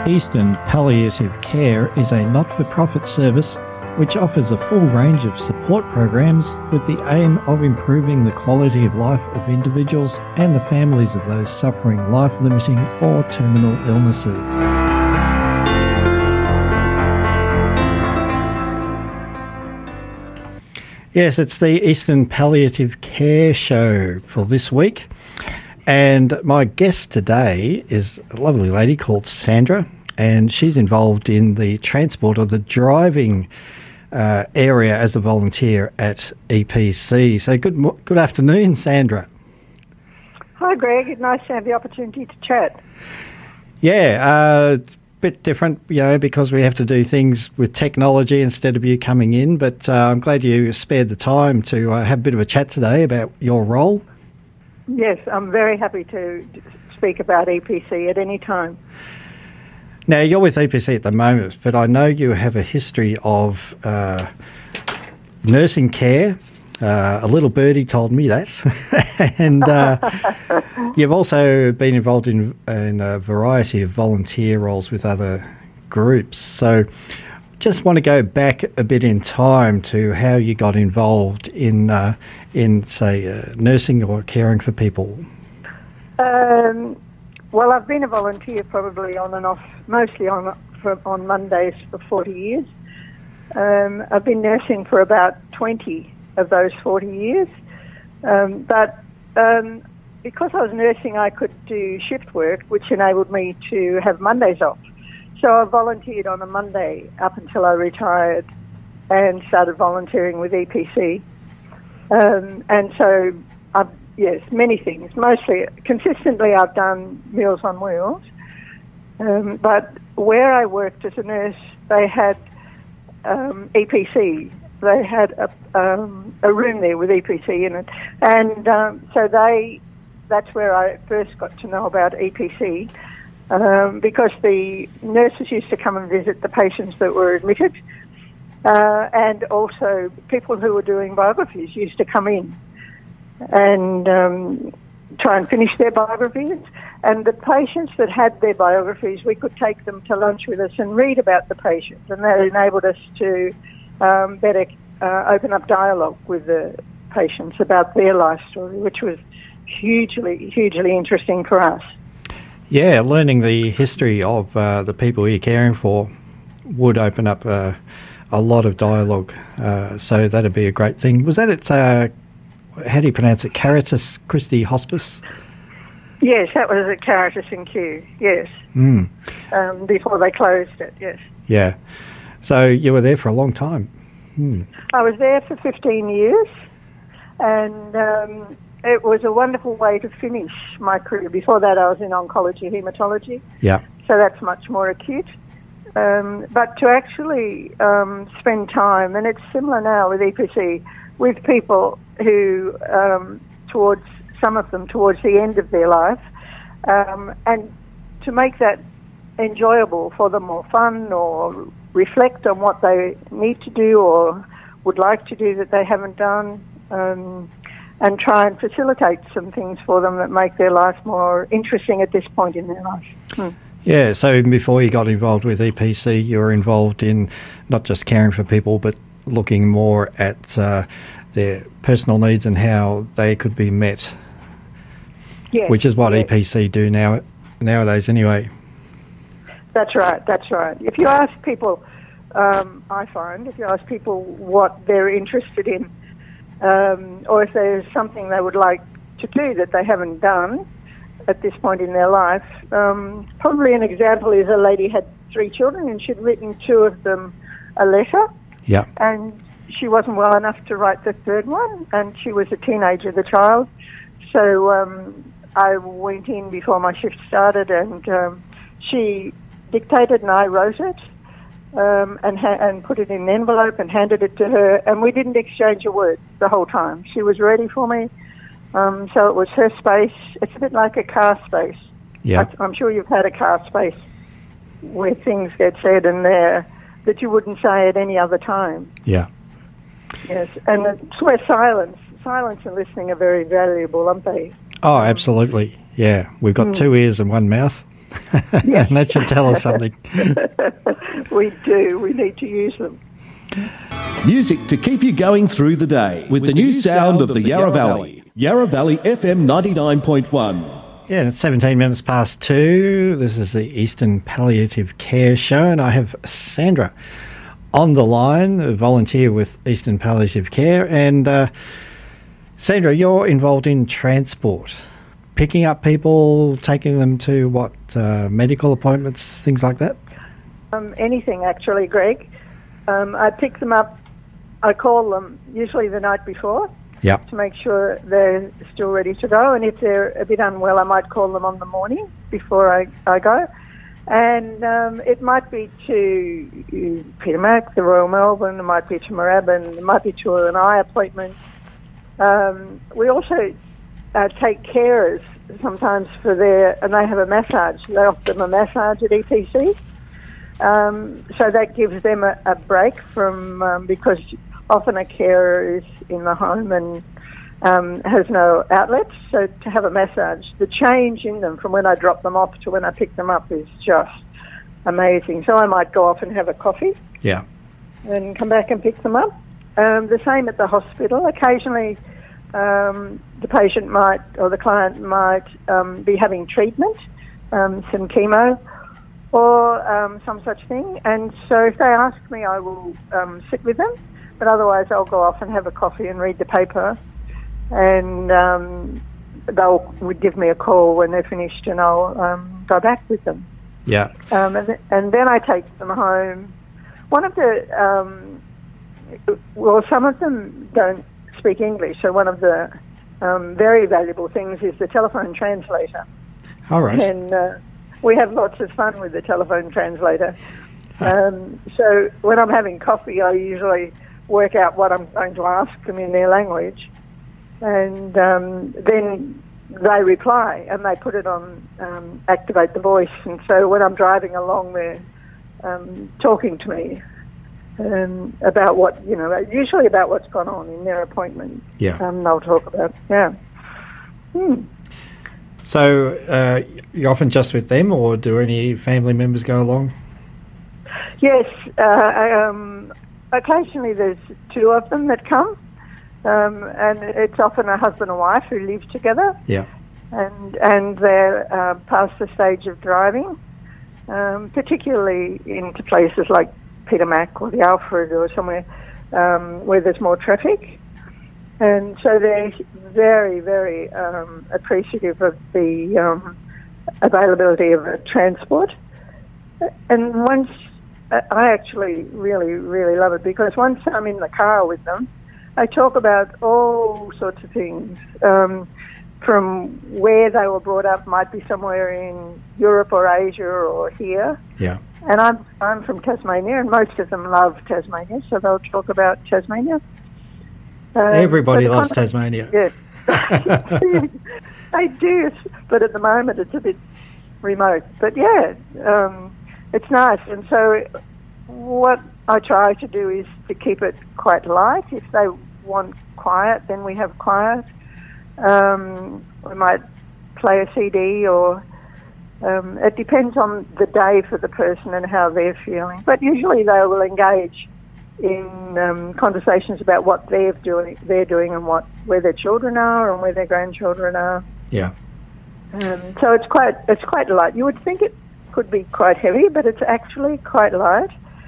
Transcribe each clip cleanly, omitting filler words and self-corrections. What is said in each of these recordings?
Eastern Palliative Care is a not-for-profit service which offers a full range of support programs with the aim of improving the quality of life of individuals and the families of those suffering life-limiting or terminal illnesses. Yes, it's the Eastern Palliative Care Show for this week. And my guest today is a lovely lady called Sandra, and she's involved in the transport or the driving area as a volunteer at EPC. So good afternoon, Sandra. Hi, Greg. It's nice to have the opportunity to chat. Yeah, bit different, because we have to do things with technology instead of you coming in, but I'm glad you spared the time to have a bit of a chat today about your role. Yes, I'm very happy to speak about EPC at any time. Now, you're with EPC at the moment, but I know you have a history of nursing care. A little birdie told me that. And you've also been involved in a variety of volunteer roles with other groups. So just want to go back a bit in time to how you got involved in nursing or caring for people. Well, I've been a volunteer probably on and off, mostly on Mondays for 40 years. I've been nursing for about 20 of those 40 years. But because I was nursing, I could do shift work, which enabled me to have Mondays off. So I volunteered on a Monday up until I retired and started volunteering with EPC. And so, many things. Mostly, consistently, I've done Meals on Wheels. But where I worked as a nurse, they had EPC. They had a room there with EPC in it. And that's where I first got to know about EPC. Because the nurses used to come and visit the patients that were admitted, and also people who were doing biographies used to come in and try and finish their biographies. And the patients that had their biographies, we could take them to lunch with us and read about the patients, and that enabled us to better open up dialogue with the patients about their life story, which was hugely, hugely interesting for us. Yeah, learning the history of the people you're caring for would open up a lot of dialogue, so that'd be a great thing. Was that at, how do you pronounce it, Caritas Christi Hospice? Yes, that was at Caritas in Kew, yes. Before they closed it, yes. Yeah, so you were there for a long time. I was there for 15 years, and it was a wonderful way to finish my career. Before that, I was in oncology, haematology. Yeah. So that's much more acute. But to actually spend time, and it's similar now with EPC, with people who, some of them towards the end of their life, and to make that enjoyable for them, or fun, or reflect on what they need to do or would like to do that they haven't done, and try and facilitate some things for them that make their life more interesting at this point in their life. Yeah, so before you got involved with EPC, you were involved in not just caring for people, but looking more at their personal needs and how they could be met, which is what EPC do nowadays anyway. That's right. If you ask people, I find, if you ask people what they're interested in, or if there's something they would like to do that they haven't done at this point in their life, probably an example is a lady had 3 children and she'd written 2 of them a letter. Yeah. And she wasn't well enough to write the 3rd one, and she was a teenager, the child. So I went in before my shift started, and she dictated and I wrote it. And put it in an envelope and handed it to her, and we didn't exchange a word the whole time. She was ready for me, so it was her space. It's a bit like a car space. Yeah. I'm sure you've had a car space where things get said and there that you wouldn't say at any other time. Yeah. Yes, and it's where silence and listening are very valuable, aren't they? Oh, absolutely. Yeah, we've got 2 ears and 1 mouth. Yes. And that should tell us something. We do. We need to use them. Music to keep you going through the day with the new sound of the Yarra Valley. Yarra Valley FM 99.1. Yeah, and it's 17 minutes past 2. This is the Eastern Palliative Care Show, and I have Sandra on the line, a volunteer with Eastern Palliative Care. And Sandra, you're involved in transport, picking up people, taking them to medical appointments, things like that? Anything, actually, Greg. I pick them up. I call them usually the night before. Yeah. To make sure they're still ready to go. And if they're a bit unwell, I might call them on the morning before I go. And it might be to Peter Mac, the Royal Melbourne, it might be to Moorabbin, it might be to an eye appointment. We also take carers sometimes and they have a massage. They offer them a massage at EPC. So that gives them a break from, because often a carer is in the home and has no outlets. So to have a massage, the change in them from when I drop them off to when I pick them up is just amazing. So I might go off and have a coffee. Yeah. And come back and pick them up. The same at the hospital. Occasionally the patient or the client might be having treatment, some chemo, or some such thing. And so if they ask me, I will sit with them. But otherwise, I'll go off and have a coffee and read the paper, and would give me a call when they're finished, and I'll go back with them. Yeah. And then I take them home. One of the some of them don't speak English, so one of the very valuable things is the telephone translator. All right. And we have lots of fun with the telephone translator. So when I'm having coffee, I usually work out what I'm going to ask them in their language, and then they reply, and they put it on Activate the Voice. And so when I'm driving along, they're talking to me about usually about what's gone on in their appointment. Yeah. They'll talk about, yeah. So you're often just with them, or do any family members go along? Yes. Occasionally there's two of them that come, and it's often a husband and wife who live together. Yeah. And they're past the stage of driving, particularly into places like Peter Mac or the Alfred or somewhere where there's more traffic. And so they're very, very appreciative of the availability of transport. And once I actually really, really love it, because once I'm in the car with them, I talk about all sorts of things, from where they were brought up, might be somewhere in Europe or Asia or here. Yeah. And I'm from Tasmania, and most of them love Tasmania, so they'll talk about Tasmania. Everybody loves Tasmania. Yeah. They do, but at the moment it's a bit remote. But yeah, it's nice. And so what I try to do is to keep it quite light. If they want quiet, then we have quiet. We might play a CD, or it depends on the day for the person and how they're feeling. But usually they will engage in conversations about what they're doing and where their children are and where their grandchildren are. Yeah. So it's quite light. You would think it could be quite heavy, but it's actually quite light,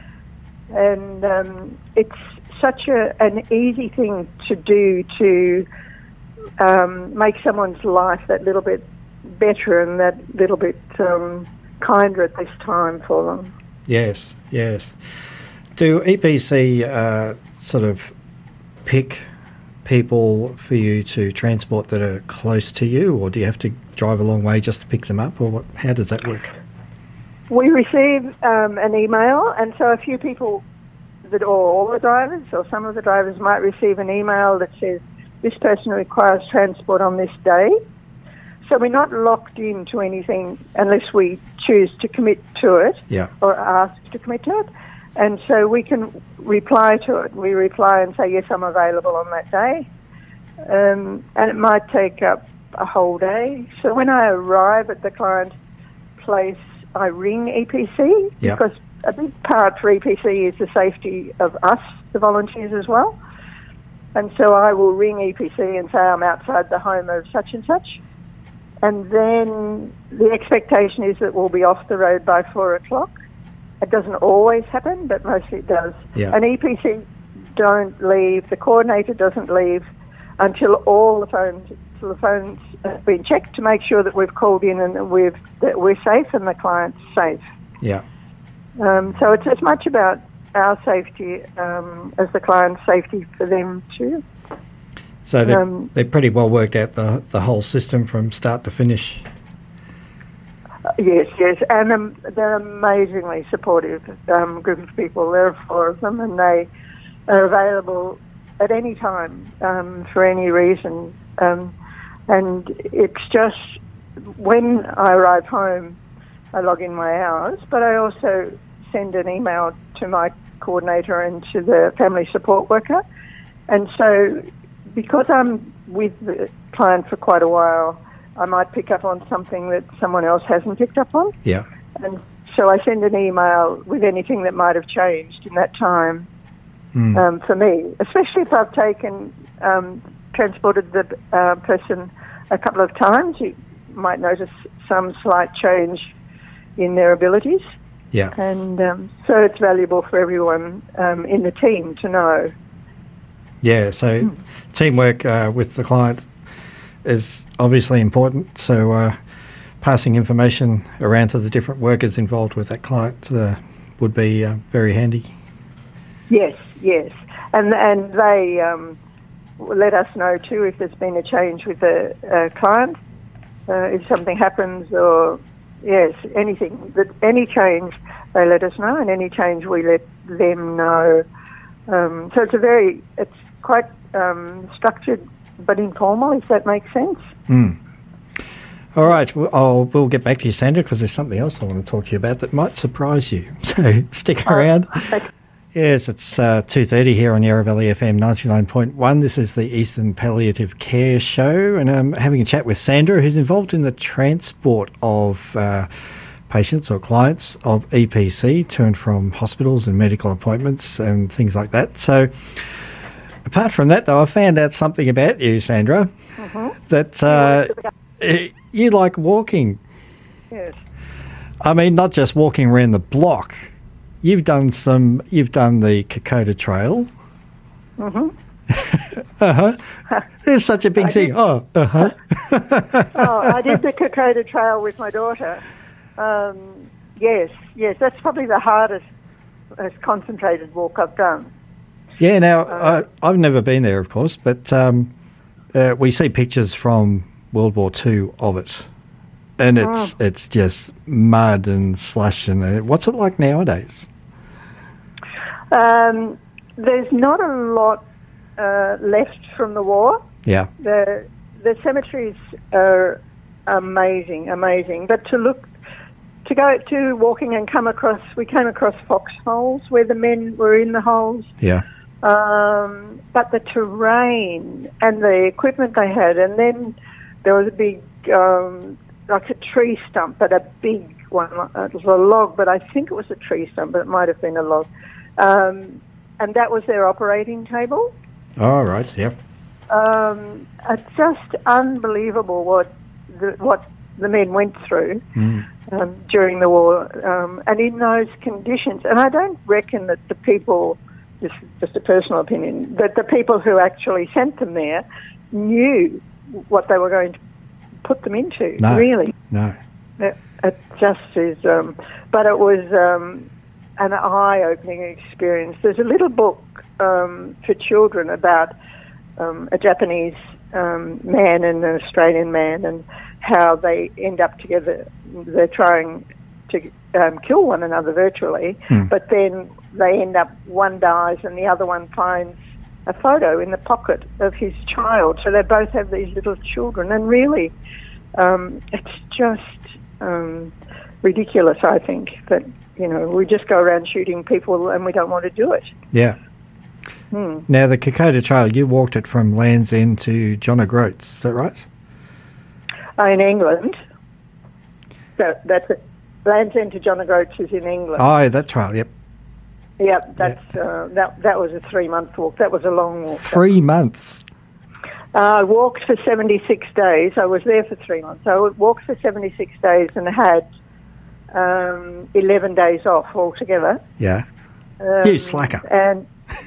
and it's such an easy thing to do to make someone's life that little bit better and that little bit kinder at this time for them. Yes, yes. Do EPC sort of pick people for you to transport that are close to you, or do you have to drive a long way just to pick them up, or how does that work? We receive an email, and so a few people, or all the drivers, or some of the drivers might receive an email that says, this person requires transport on this day. So we're not locked into anything unless we choose to commit to it, or ask to commit to it. And so we can reply to it. We reply and say, yes, I'm available on that day. And it might take up a whole day. So when I arrive at the client place, I ring EPC Yep. because a big part for EPC is the safety of us, the volunteers, as well. And so I will ring EPC and say I'm outside the home of such and such. And then the expectation is that we'll be off the road by 4 o'clock. It doesn't always happen, but mostly it does. Yeah. And EPC don't leave, the coordinator doesn't leave until all the phones have been checked to make sure that we've called in and that we're safe and the client's safe. Yeah. So it's as much about our safety as the client's safety for them too. So they're pretty well worked out the whole system from start to finish. Yes, and they're amazingly supportive group of people. There are 4 of them, and they are available at any time for any reason. And it's just when I arrive home, I log in my hours, but I also send an email to my coordinator and to the family support worker. And so because I'm with the client for quite a while, I might pick up on something that someone else hasn't picked up on. Yeah. And so I send an email with anything that might have changed in that time for me, especially if I've transported the person a couple of times. You might notice some slight change in their abilities. Yeah. And so it's valuable for everyone in the team to know. Yeah, so teamwork with the client is obviously important. So passing information around to the different workers involved with that client would be very handy. Yes. And they let us know too if there's been a change with the client, if something happens or, yes, anything. Any change, they let us know, and any change we let them know. So it's quite structured but informal, if that makes sense. All right, we'll get back to you, Sandra, because there's something else I want to talk to you about that might surprise you. So stick around. Okay. Yes, it's 2:30 here on Yarra Valley FM 99.1. This is the Eastern Palliative Care Show, and I'm having a chat with Sandra, who's involved in the transport of patients or clients of EPC to and from hospitals and medical appointments and things like that. So apart from that, though, I found out something about you, Sandra, that you like walking. Yes. I mean, not just walking around the block. You've done the Kokoda Trail. There's such a big thing. I did the Kokoda Trail with my daughter. Yes, that's probably the hardest, most concentrated walk I've done. Yeah, now, I've never been there, of course, but we see pictures from World War II of it, and it's just mud and slush. And what's it like nowadays? There's not a lot left from the war. Yeah. The cemeteries are amazing, but to go to walking and we came across foxholes where the men were in the holes. Yeah. But the terrain and the equipment they had, and then there was a big, like a tree stump, but a big one. It was a log, but I think it was a tree stump, but it might have been a log. And that was their operating table. Oh, right, yep. It's just unbelievable what the men went through during the war, and in those conditions. And I don't reckon that the people, this is just a personal opinion, that the people who actually sent them there knew what they were going to put them into, really. No. It just is, but it was an eye-opening experience. There's a little book for children about a Japanese man and an Australian man and how they end up together. They're trying to kill one another virtually, but then they end up, one dies and the other one finds a photo in the pocket of his child. So they both have these little children, and really it's just ridiculous, I think, that, we just go around shooting people and we don't want to do it. Yeah. Now, the Kokoda Trail, you walked it from Land's End to John O'Groats, is that right? In England. So that's it. Land's End to John O'Groats is in England. Oh, that's right. Yep. Yep, that was a 3-month walk. That was a long walk. 3 months. I walked for 76 days. I was there for 3 months. I walked for 76 days and had 11 days off altogether. Yeah. You slacker. And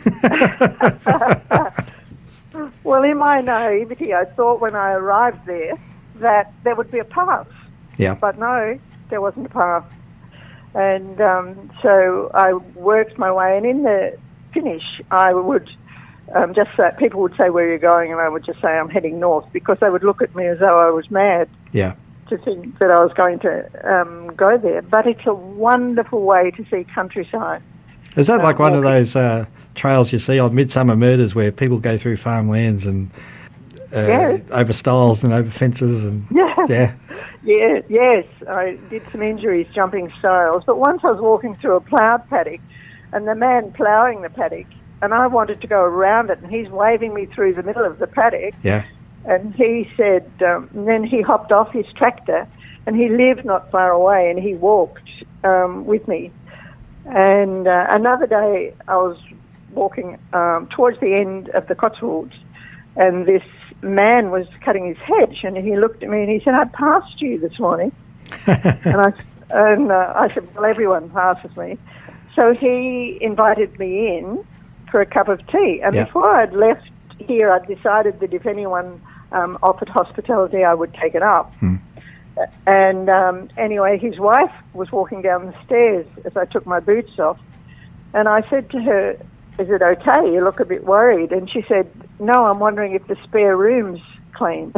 well, in my naivety, I thought when I arrived there that there would be a path. Yeah. But no, there wasn't a path. And so I worked my way, and in the finish, I would just say, people would say, "Where are you going?" And I would just say, "I'm heading north," because they would look at me as though I was mad. Yeah. To think that I was going to go there. But it's a wonderful way to see countryside. Is that like one of those trails you see on Midsummer Murders where people go through farmlands and over stiles and over fences? And yes. I did some injuries jumping stiles. But once I was walking through a ploughed paddock, and the man ploughing the paddock, and I wanted to go around it, and he's waving me through the middle of the paddock. Yeah. And he said, and then he hopped off his tractor, and he lived not far away, and he walked with me. And another day I was walking towards the end of the Cotswolds, and this man was cutting his hedge, and he looked at me and he said, "I passed you this morning." and I said, "Well, everyone passes me." So he invited me in for a cup of tea. And before I'd left here, I'd decided that if anyone offered hospitality, I would take it up. And anyway, his wife was walking down the stairs as I took my boots off. And I said to her, "Is it okay? You look a bit worried." And she said, "No, I'm wondering if the spare room's clean."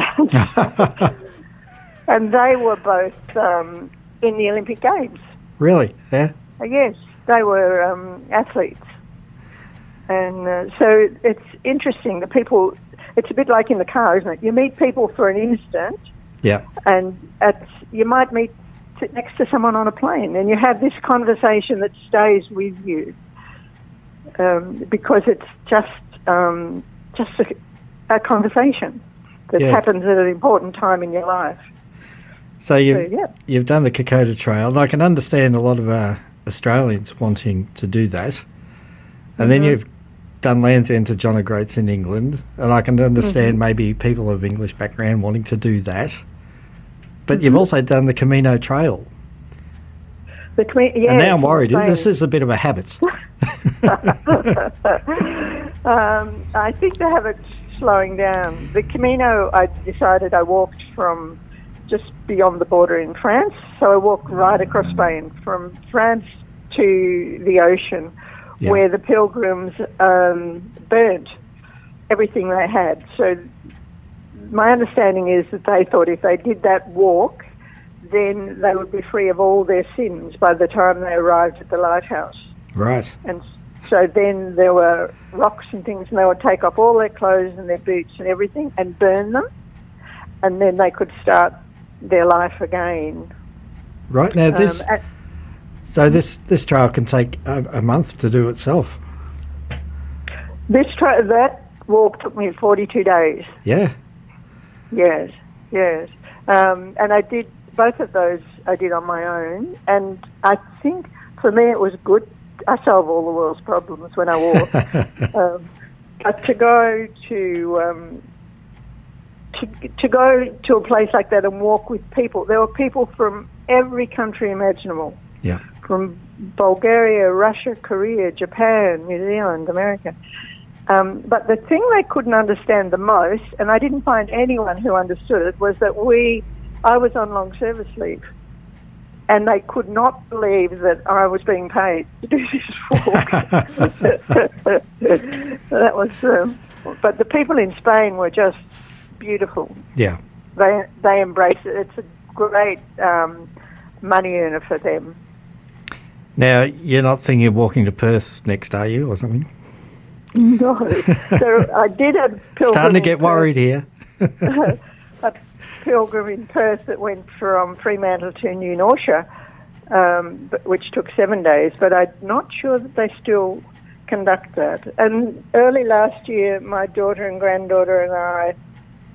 And they were both in the Olympic Games. Really? Yeah? Yes, they were athletes. And so it's interesting that people, it's a bit like in the car, isn't it? You meet people for an instant. Yeah. And you might sit next to someone on a plane, and you have this conversation that stays with you because it's just a conversation that happens at an important time in your life. So you've done the Kokoda Trail, and I can understand a lot of Australians wanting to do that. And then you've done Land's End to John O'Groats in England, and I can understand maybe people of English background wanting to do that. But you've also done the Camino Trail. And now I'm worried. This is a bit of a habit. I think the habit's slowing down. The Camino, I decided I walked from just beyond the border in France. So I walked right across Spain, from France to the ocean, where the pilgrims burnt everything they had. So my understanding is that they thought if they did that walk, then they would be free of all their sins by the time they arrived at the lighthouse. Right. And so then there were rocks and things, and they would take off all their clothes and their boots and everything and burn them, and then they could start their life again. Right. Now this trail can take a month to do itself. That walk took me 42 days. Yeah. Yes. And I did both of those. I did on my own, and I think for me it was good. I solve all the world's problems when I walk. But to go to a place like that and walk with people, there were people from every country imaginable. Yeah. From Bulgaria, Russia, Korea, Japan, New Zealand, America. But the thing they couldn't understand the most, and I didn't find anyone who understood it, was that I was on long service leave, and they could not believe that I was being paid to do this walk. That was, but the people in Spain were just beautiful. Yeah, they embrace it. It's a great money earner for them. Now, you're not thinking of walking to Perth next, are you, or something? No. So I did a pilgrim. Starting to get worried here. A pilgrim in Perth that went from Fremantle to New Norcia, which took 7 days, but I'm not sure that they still conduct that. And early last year, my daughter and granddaughter and I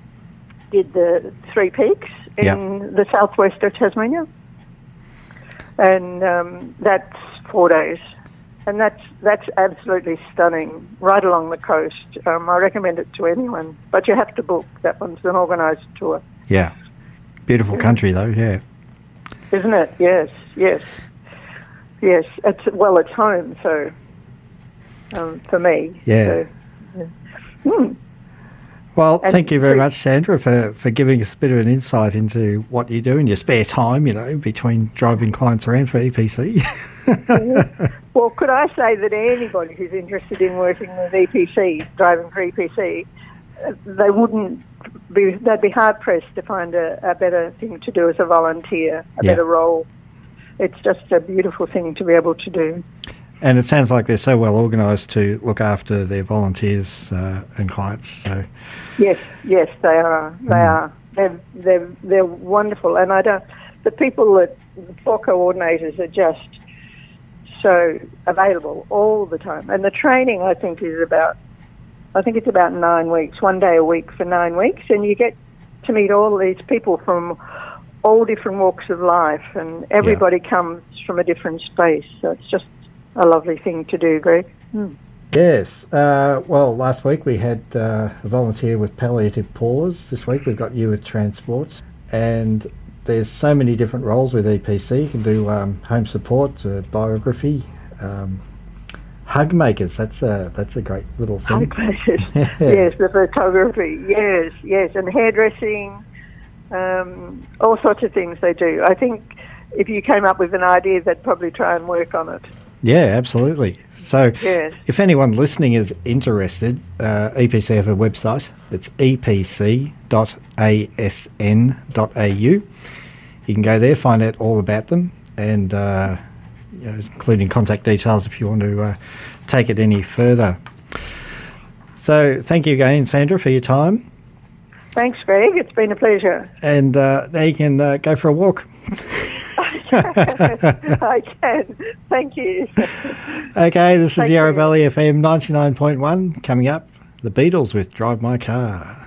did the Three Peaks in the southwest of Tasmania. and that's 4 days. And that's absolutely stunning, right along the coast. I recommend it to anyone, but you have to book. That one's an organised tour. Yeah. Beautiful country, though, yeah. Isn't it? Yes, yes. Yes, it's home, so for me. Yeah. So, yeah. Well, thank you very much, Sandra, for giving us a bit of an insight into what you do in your spare time, between driving clients around for EPC. Well, could I say that anybody who's interested in working with EPC, driving for EPC, they'd be hard-pressed to find a better thing to do as a volunteer, better role. It's just a beautiful thing to be able to do. And it sounds like they're so well organised to look after their volunteers and clients. So yes, they are. They are. They're wonderful, and the people the tour coordinators are just so available all the time. And the training, I think it's about 9 weeks, 1 day a week for 9 weeks, and you get to meet all these people from all different walks of life, and everybody comes from a different space. So it's just a lovely thing to do, Greg. Yes. Well, last week we had a volunteer with palliative pause. This week we've got you with transports. And there's so many different roles with EPC. You can do home support, biography, hug makers. That's a great little thing. Hug makers. Yes, the photography. Yes, and hairdressing. All sorts of things they do. I think if you came up with an idea, they'd probably try and work on it. Yeah, absolutely. So if anyone listening is interested, EPC have a website. It's epc.asn.au. You can go there, find out all about them, and including contact details if you want to take it any further. So thank you again, Sandra, for your time. Thanks, Greg. It's been a pleasure. And now you can go for a walk. I can. Thank you. Okay, this is Yarra Valley FM 99.1. Coming up, the Beatles with Drive My Car.